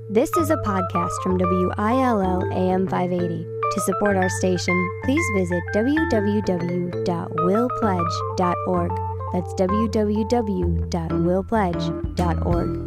This is a podcast from WILL AM 580. To support our station, please visit www.willpledge.org. That's www.willpledge.org.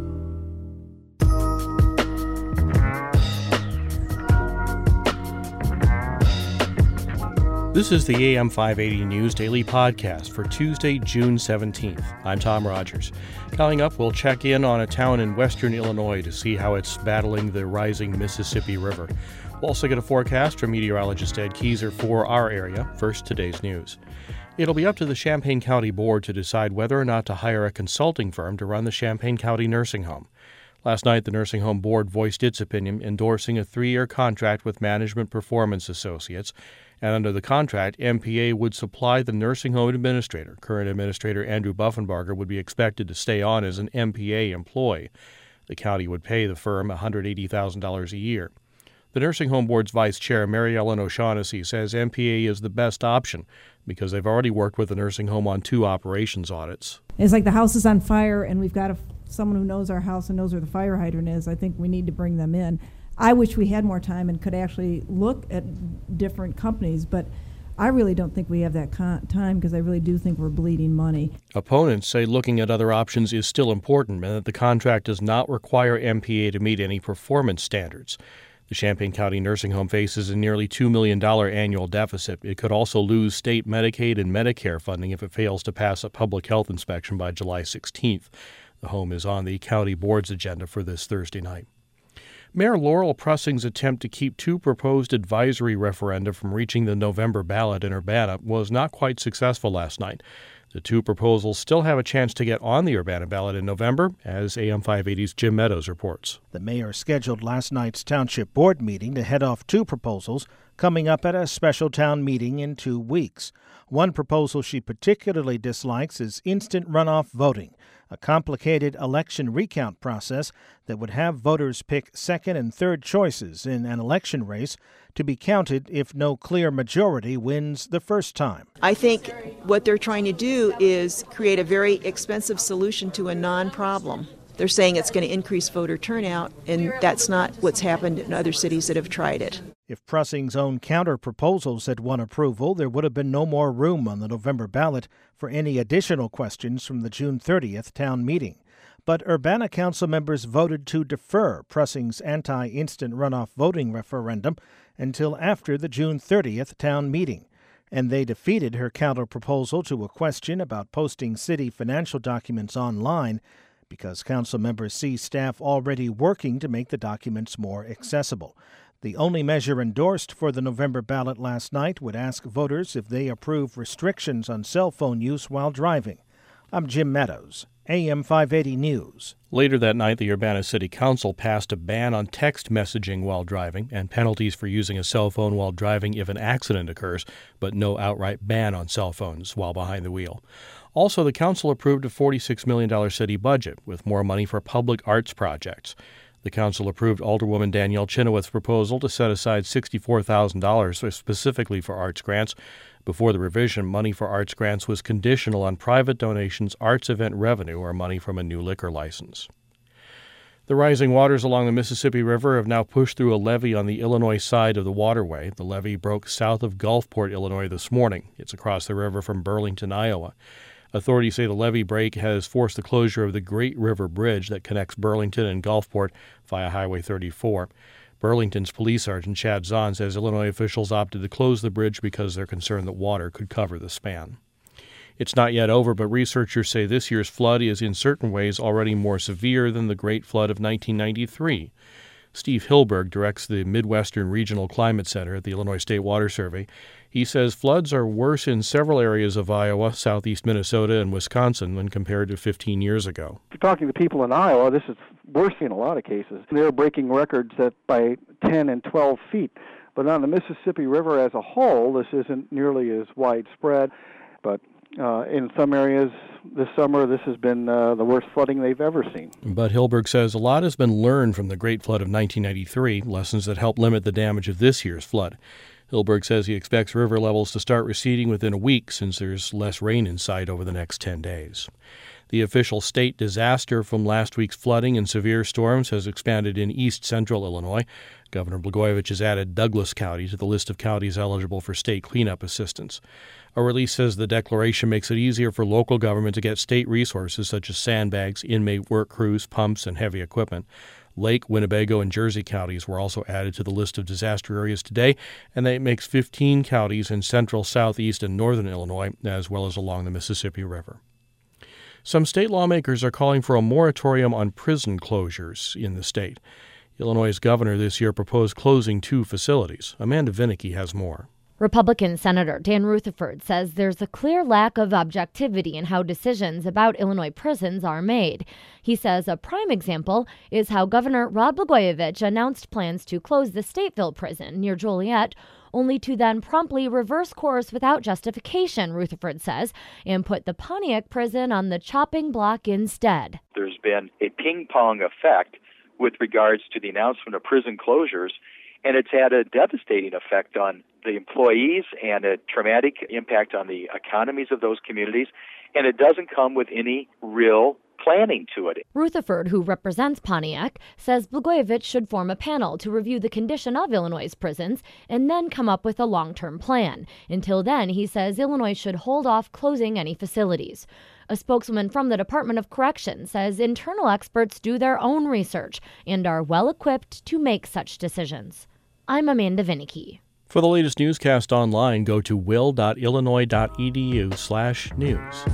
This is the AM 580 News Daily Podcast for Tuesday, June 17th. I'm Tom Rogers. Coming up, we'll check in on a town in western Illinois to see how it's battling the rising Mississippi River. We'll also get a forecast from meteorologist Ed Keyser for our area. First, today's news. It'll be up to the Champaign County Board to decide whether or not to hire a consulting firm to run the Champaign County Nursing Home. Last night, the Nursing Home Board voiced its opinion, endorsing a 3-year contract with Management Performance Associates. And under the contract, MPA would supply the nursing home administrator. Current administrator Andrew Buffenbarger would be expected to stay on as an MPA employee. The county would pay the firm $180,000 a year. The Nursing Home Board's vice chair, Mary Ellen O'Shaughnessy, says MPA is the best option because they've already worked with the nursing home on 2 operations audits. It's like the house is on fire and we've got someone who knows our house and knows where the fire hydrant is. I think we need to bring them in. I wish we had more time and could actually look at different companies, but I really don't think we have that time because I really do think we're bleeding money. Opponents say looking at other options is still important and that the contract does not require MPA to meet any performance standards. The Champaign County Nursing Home faces a nearly $2 million annual deficit. It could also lose state Medicaid and Medicare funding if it fails to pass a public health inspection by July 16th. The home is on the county board's agenda for this Thursday night. Mayor Laurel Prussing's attempt to keep 2 proposed advisory referenda from reaching the November ballot in Urbana was not quite successful last night. The 2 proposals still have a chance to get on the Urbana ballot in November, as AM 580's Jim Meadows reports. The mayor scheduled last night's township board meeting to head off 2 proposals coming up at a special town meeting in 2 weeks. One proposal she particularly dislikes is instant runoff voting, a complicated election recount process that would have voters pick second and third choices in an election race to be counted if no clear majority wins the first time. I think what they're trying to do is create a very expensive solution to a non-problem. They're saying it's going to increase voter turnout, and that's not what's happened in other cities that have tried it. If Prussing's own counter-proposals had won approval, there would have been no more room on the November ballot for any additional questions from the June 30th town meeting. But Urbana council members voted to defer Prussing's anti-instant runoff voting referendum until after the June 30th town meeting. And they defeated her counter-proposal to a question about posting city financial documents online because council members see staff already working to make the documents more accessible. The only measure endorsed for the November ballot last night would ask voters if they approve restrictions on cell phone use while driving. I'm Jim Meadows, AM 580 News. Later that night, the Urbana City Council passed a ban on text messaging while driving and penalties for using a cell phone while driving if an accident occurs, but no outright ban on cell phones while behind the wheel. Also, the council approved a $46 million city budget with more money for public arts projects. The council approved Alderwoman Danielle Chenoweth's proposal to set aside $64,000 specifically for arts grants. Before the revision, money for arts grants was conditional on private donations, arts event revenue, or money from a new liquor license. The rising waters along the Mississippi River have now pushed through a levee on the Illinois side of the waterway. The levee broke south of Gulfport, Illinois this morning. It's across the river from Burlington, Iowa. Authorities say the levee break has forced the closure of the Great River Bridge that connects Burlington and Gulfport via Highway 34. Burlington's Police Sergeant Chad Zahn says Illinois officials opted to close the bridge because they're concerned that water could cover the span. It's not yet over, but researchers say this year's flood is in certain ways already more severe than the Great Flood of 1993. Steve Hilberg directs the Midwestern Regional Climate Center at the Illinois State Water Survey. He says floods are worse in several areas of Iowa, southeast Minnesota, and Wisconsin when compared to 15 years ago. If you're talking to people in Iowa, this is worse in a lot of cases. They're breaking records by 10 and 12 feet. But on the Mississippi River as a whole, this isn't nearly as widespread. But in some areas this summer, this has been the worst flooding they've ever seen. But Hilberg says a lot has been learned from the Great Flood of 1993, lessons that help limit the damage of this year's flood. Hilberg says he expects river levels to start receding within a week since there's less rain in sight over the next 10 days. The official state disaster from last week's flooding and severe storms has expanded in east central Illinois. Governor Blagojevich has added Douglas County to the list of counties eligible for state cleanup assistance. A release says the declaration makes it easier for local government to get state resources such as sandbags, inmate work crews, pumps, and heavy equipment. Lake, Winnebago, and Jersey counties were also added to the list of disaster areas today, and that makes 15 counties in central, southeast, and northern Illinois, as well as along the Mississippi River. Some state lawmakers are calling for a moratorium on prison closures in the state. Illinois' governor this year proposed closing 2 facilities. Amanda Vinicky has more. Republican Senator Dan Rutherford says there's a clear lack of objectivity in how decisions about Illinois prisons are made. He says a prime example is how Governor Rod Blagojevich announced plans to close the Stateville prison near Joliet, only to then promptly reverse course without justification, Rutherford says, and put the Pontiac prison on the chopping block instead. There's been a ping-pong effect with regards to the announcement of prison closures, and it's had a devastating effect on the employees and a traumatic impact on the economies of those communities, and it doesn't come with any real planning to it. Rutherford, who represents Pontiac, says Blagojevich should form a panel to review the condition of Illinois' prisons and then come up with a long-term plan. Until then, he says Illinois should hold off closing any facilities. A spokeswoman from the Department of Corrections says internal experts do their own research and are well-equipped to make such decisions. I'm Amanda Vinicky. For the latest newscast online, go to will.illinois.edu/news.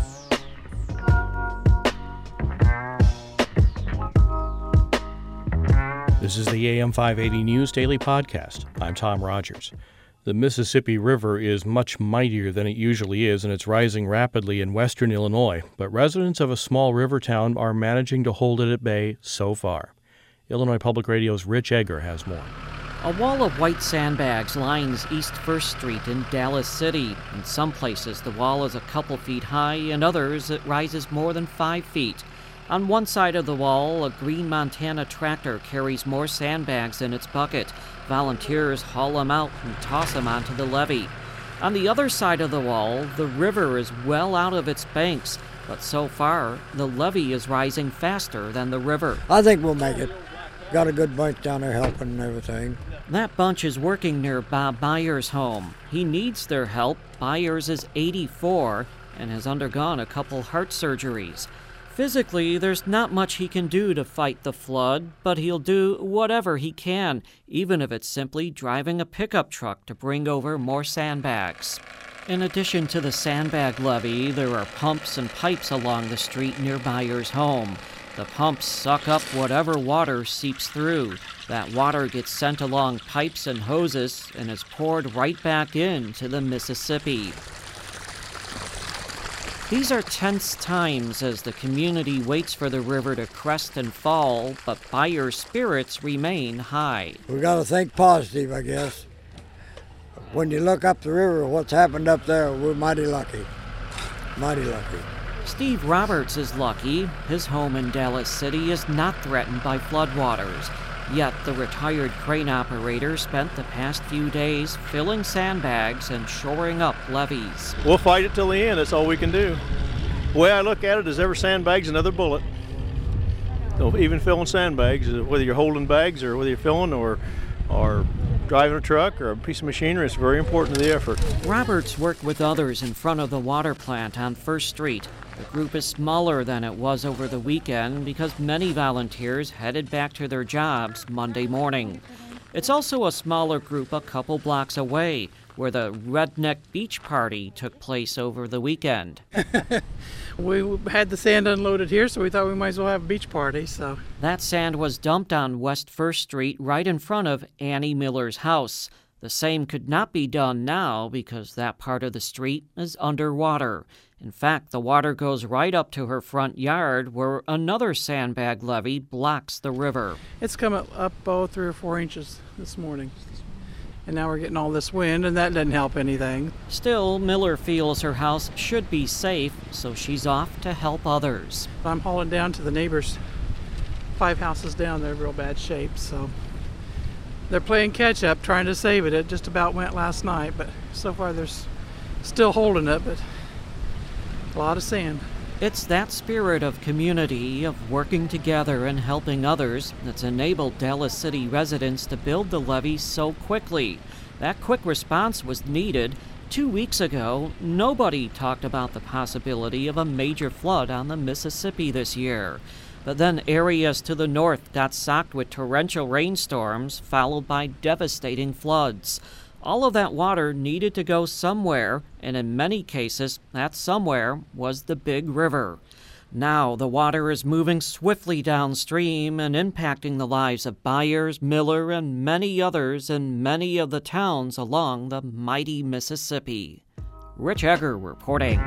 This is the AM 580 News Daily Podcast. I'm Tom Rogers. The Mississippi River is much mightier than it usually is, and it's rising rapidly in western Illinois, but residents of a small river town are managing to hold it at bay so far. Illinois Public Radio's Rich Egger has more. A wall of white sandbags lines East 1st Street in Dallas City. In some places, the wall is a couple feet high, in others, it rises more than 5 feet. On one side of the wall, a green Montana tractor carries more sandbags in its bucket. Volunteers haul them out and toss them onto the levee. On the other side of the wall, the river is well out of its banks, but so far, the levee is rising faster than the river. I think we'll make it. Got a good bunch down there helping and everything. That bunch is working near Bob Byers' home. He needs their help. Byers is 84 and has undergone a couple heart surgeries. Physically, there's not much he can do to fight the flood, but he'll do whatever he can, even if it's simply driving a pickup truck to bring over more sandbags. In addition to the sandbag levee, there are pumps and pipes along the street near Byers' home. The pumps suck up whatever water seeps through. That water gets sent along pipes and hoses and is poured right back into the Mississippi. These are tense times as the community waits for the river to crest and fall, but Byers' spirits remain high. We got to think positive, I guess. When you look up the river, what's happened up there, we're mighty lucky. Mighty lucky. Steve Roberts is lucky. His home in Dallas City is not threatened by floodwaters. Yet the retired crane operator spent the past few days filling sandbags and shoring up levees. We'll fight it till the end. That's all we can do. The way I look at it is every sandbag's another bullet. So even filling sandbags, whether you're holding bags or whether you're filling or driving a truck or a piece of machinery, it's very important to the effort. Roberts worked with others in front of the water plant on 1st Street. The group is smaller than it was over the weekend because many volunteers headed back to their jobs Monday morning. It's also a smaller group a couple blocks away, where the Redneck Beach Party took place over the weekend. We had the sand unloaded here, so we thought we might as well have a beach party. So that sand was dumped on West 1st Street right in front of Annie Miller's house. The same could not be done now because that part of the street is underwater. In fact, the water goes right up to her front yard where another sandbag levee blocks the river. It's come up 3 or 4 inches this morning. And now we're getting all this wind, and that doesn't help anything. Still, Miller feels her house should be safe, so she's off to help others. I'm hauling down to the neighbors. 5 houses down, they're in real bad shape, so they're playing catch up, trying to save it. It just about went last night, but so far they're still holding it, but a lot of sand. It's that spirit of community, of working together and helping others, that's enabled Dallas City residents to build the levee so quickly. That quick response was needed. 2 weeks ago, nobody talked about the possibility of a major flood on the Mississippi this year. But then areas to the north got socked with torrential rainstorms, followed by devastating floods. All of that water needed to go somewhere, and in many cases, that somewhere was the big river. Now the water is moving swiftly downstream and impacting the lives of Byers, Miller, and many others in many of the towns along the mighty Mississippi. Rich Egger reporting.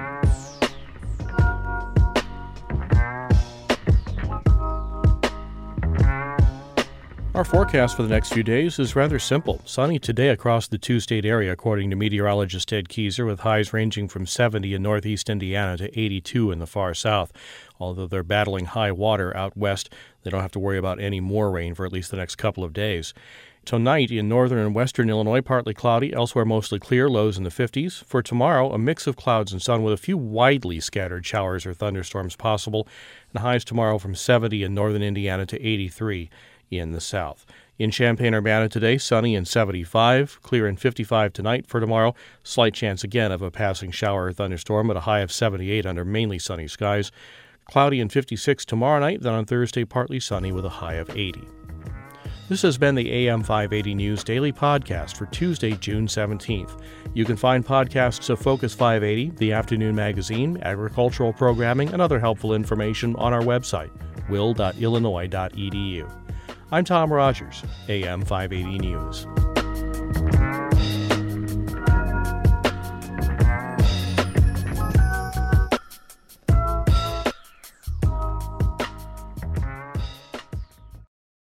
Our forecast for the next few days is rather simple. Sunny today across the two-state area, according to meteorologist Ted Keyser, with highs ranging from 70 in northeast Indiana to 82 in the far south. Although they're battling high water out west, they don't have to worry about any more rain for at least the next couple of days. Tonight in northern and western Illinois, partly cloudy, elsewhere mostly clear, lows in the 50s. For tomorrow, a mix of clouds and sun with a few widely scattered showers or thunderstorms possible, and highs tomorrow from 70 in northern Indiana to 83 in the south. In Champaign-Urbana today, sunny and 75, clear and 55 tonight. For tomorrow, slight chance again of a passing shower or thunderstorm at a high of 78 under mainly sunny skies. Cloudy and 56 tomorrow night, then on Thursday, partly sunny with a high of 80. This has been the AM 580 News Daily Podcast for Tuesday, June 17th. You can find podcasts of Focus 580, the afternoon magazine, agricultural programming, and other helpful information on our website, will.illinois.edu. I'm Tom Rogers, AM 580 News.